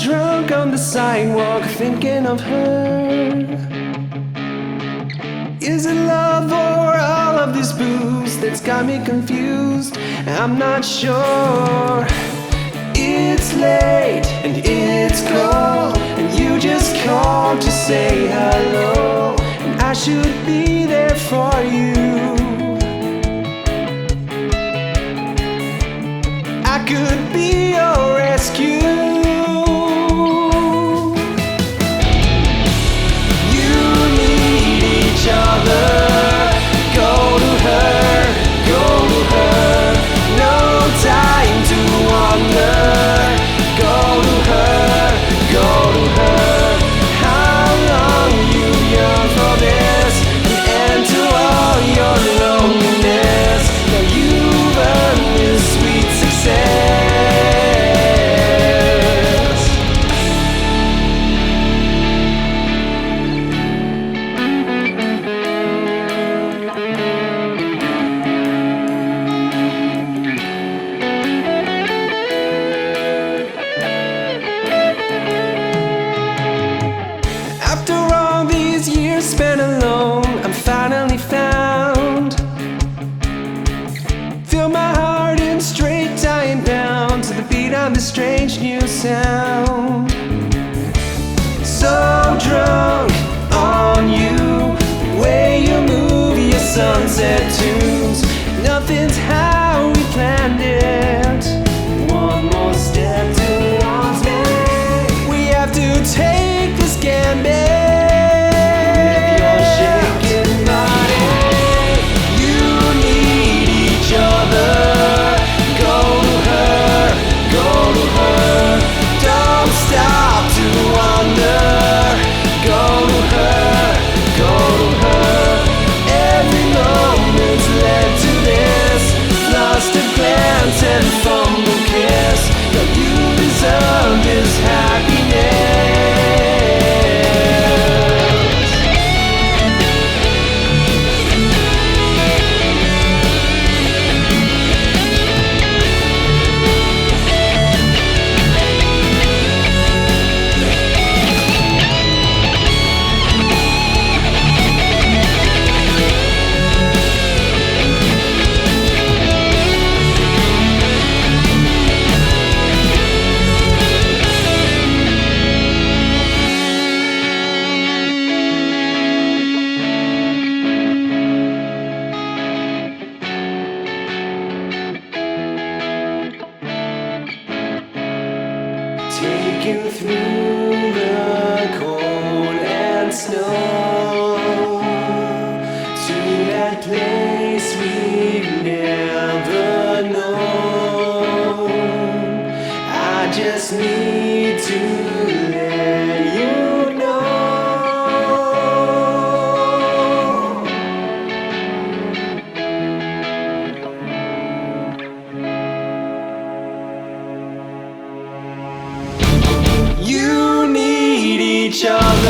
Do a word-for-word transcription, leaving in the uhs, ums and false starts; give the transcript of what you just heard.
drunk on the sidewalk thinking of her. Is it love or all of this booze that's got me confused? I'm not sure. It's late and it's cold, and you just called to say hello, and I should be there for you. I could be your rescue. Spent alone, I'm finally found. Feel my heart in straight dying down to the beat of this strange new sound. So drunk on you, the way you move your sunset tunes. Nothing's how we planned it. One more step towards me. We have to take this gambit. And fumble kiss, that you deserve is happiness. Take you through the cold and snow to that place we've never known. I just need to let you know. You need each other.